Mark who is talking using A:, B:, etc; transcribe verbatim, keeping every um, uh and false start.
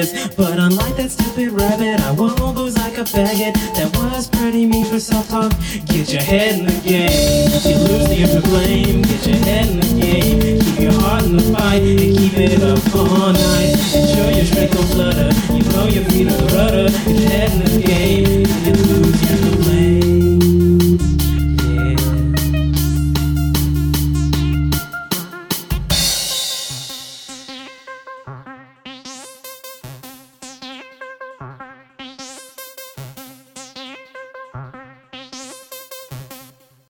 A: honest. But unlike that stupid rabbit, I won't lose like a faggot. That was pretty mean for self-talk. Get your head in the game. You lose the flame. Get your head in the game. Keep your heart in the fight and keep it up all night. Ensure your strength don't flutter. You know your feet are the rudder. Get your head in the game.